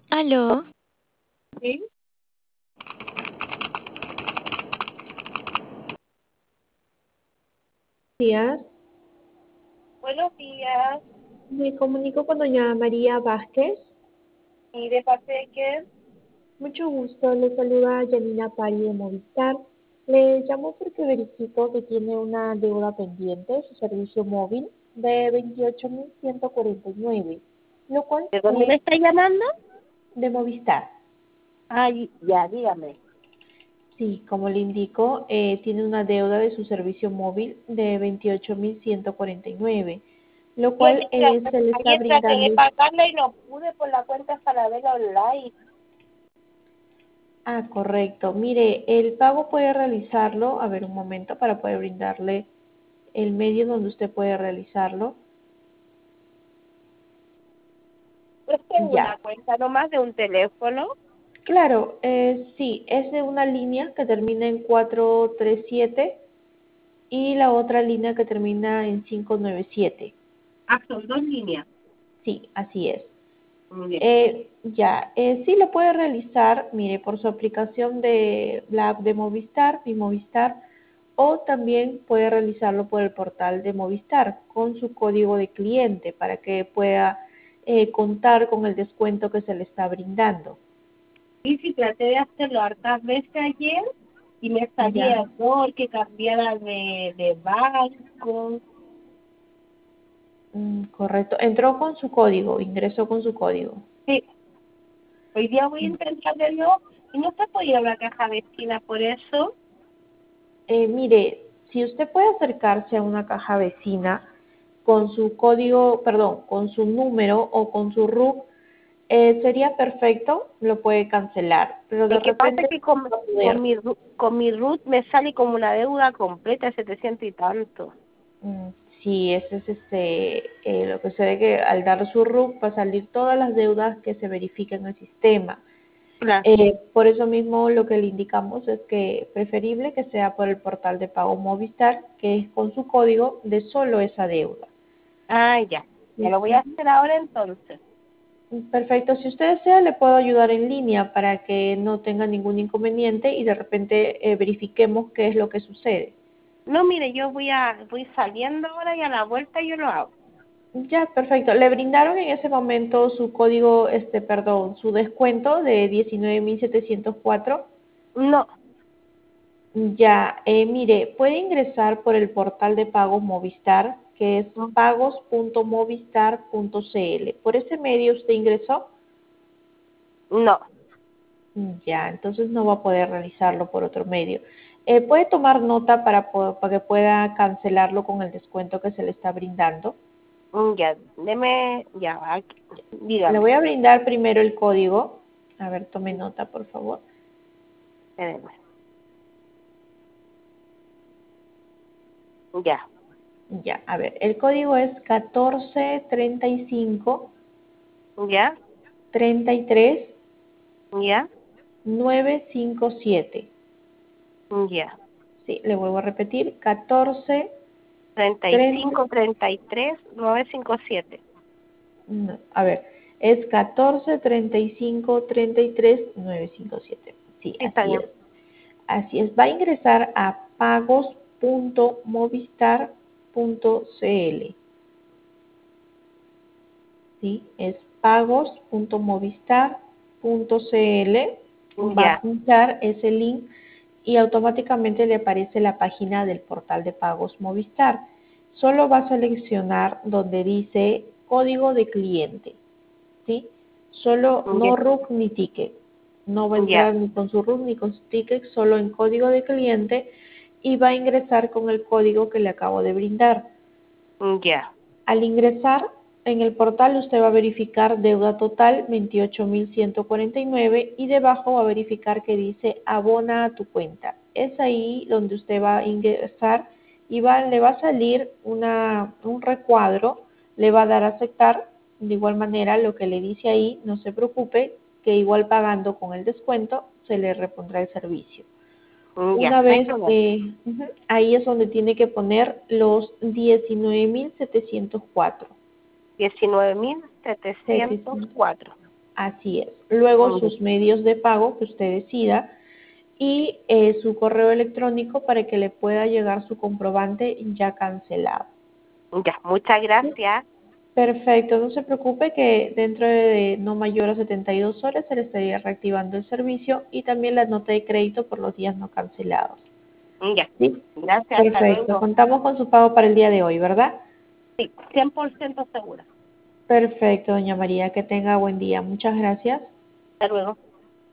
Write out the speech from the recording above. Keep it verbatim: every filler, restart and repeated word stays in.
Aló, Sí, Días, buenos días. me comunico con doña María Vázquez. ¿Y de parte de quién? Mucho gusto, le saluda Janina Pari de Movistar. Le llamo porque verifico que tiene una deuda pendiente, su servicio móvil, de veintiocho mil ciento cuarenta y nueve, lo cual ¿De dónde me es está llamando? de Movistar. Ay, ya, dígame. Sí, como le indico, eh, tiene una deuda de su servicio móvil de veintiocho mil ciento cuarenta y nueve, lo Y cual ayer, eh, tra- se le está ayer traté de brindando. pagarla y no pude por la cuenta Falabella Online. Ah, correcto. Mire, el pago puede realizarlo, a ver un momento para poder brindarle el medio donde usted puede realizarlo. Pues tengo una Ya, cuenta nomás de un teléfono. claro, eh, sí, es de una línea que termina en cuatro tres siete y la otra línea que termina en cinco nueve siete. Ah, son dos líneas. Sí, así es. Muy bien. Eh, ya, eh, sí lo puede realizar, mire, por su aplicación de la app de Movistar, mi Movistar, o también puede realizarlo por el portal de Movistar con su código de cliente para que pueda eh, contar con el descuento que se le está brindando. Y sí, traté de hacerlo hartas veces ayer y me salía Ya, error que cambiara de, de banco. mm, correcto. Entró con su código, ingresó con su código. Sí, hoy día voy a intentar de nuevo y no se podía hablar caja vecina por eso. Eh, mire, si usted puede acercarse a una caja vecina con su código, perdón, con su número o con su R U C, eh, sería perfecto, lo puede cancelar, pero Lo de que pasa repente es que no con, va a con poder. mi ru- con mi root me sale como una deuda completa de setecientos y tanto. Mm, sí, ese es este, eh, lo que sucede que al dar su R U C va a salir todas las deudas que se verifican en el sistema. Claro. Eh, por eso mismo lo que le indicamos es que preferible que sea por el portal de pago Movistar, que es con su código de solo esa deuda. Ah, ya. Ya Sí. lo voy a hacer ahora entonces. Perfecto, si usted desea le puedo ayudar en línea para que no tenga ningún inconveniente y de repente eh, verifiquemos qué es lo que sucede. No, mire, yo voy a voy saliendo ahora y a la vuelta yo lo hago. Ya, perfecto. Le brindaron en ese momento su código, este, perdón, su descuento de diecinueve mil setecientos cuatro. No, Ya, eh, mire, puede ingresar por el portal de pagos Movistar, que es pagos punto movistar punto c l. ¿Por ese medio usted ingresó? no. Ya, entonces no va a poder realizarlo por otro medio. Eh, puede tomar nota para, po- para que pueda cancelarlo con el descuento que se le está brindando. Mm, Ya, deme, ya, aquí, ya, Le dígame. voy a brindar primero el código. A ver, tome nota, por favor. Espéreme. Ya, Ya, a ver, el código es catorce treinta y cinco ya, treinta y tres ya, novecientos cincuenta y siete. ya. Sí, le vuelvo a repetir, catorce Treinta y treinta. cinco, treinta y tres, nueve cinco siete. No, a ver, es catorce treinta y cinco treinta y tres novecientos cincuenta y siete. Sí, Sí, está así bien. es. Así es. Va a ingresar a pagos punto movistar punto c l. ¿Sí? Es pagos punto movistar punto c l. Va a Ya, pinchar ese link y automáticamente le aparece la página del portal de pagos Movistar. Solo va a seleccionar donde dice código de cliente. ¿Sí? Solo ya, no R U C ni ticket. No va a ya, entrar ni con su R U C ni con su ticket, solo en código de cliente y va a ingresar con el código que le acabo de brindar. ya. Al ingresar en el portal usted va a verificar deuda total veintiocho mil ciento cuarenta y nueve y debajo va a verificar que dice abona a tu cuenta. Es ahí donde usted va a ingresar y va, le va a salir una, un recuadro, le va a dar a aceptar. De igual manera lo que le dice ahí, no se preocupe, que igual pagando con el descuento se le repondrá el servicio. Ya, Una no hay vez, problema. eh, ujú, ahí es donde tiene que poner los diecinueve mil setecientos cuatro. diecinueve mil setecientos setecientos. cuatro. Así es. Luego Mm, sus medios de pago que usted decida y eh, su correo electrónico para que le pueda llegar su comprobante ya cancelado. Ya, muchas ¿Sí? gracias. Perfecto, no se preocupe que dentro de no mayor a setenta y dos horas se le estaría reactivando el servicio y también la nota de crédito por los días no cancelados. Ya, ¿Sí? gracias, hasta Perfecto, luego. contamos con su pago para el día de hoy, ¿verdad? Sí, cien por ciento segura. Perfecto, doña María, que tenga buen día. Muchas gracias. Hasta luego.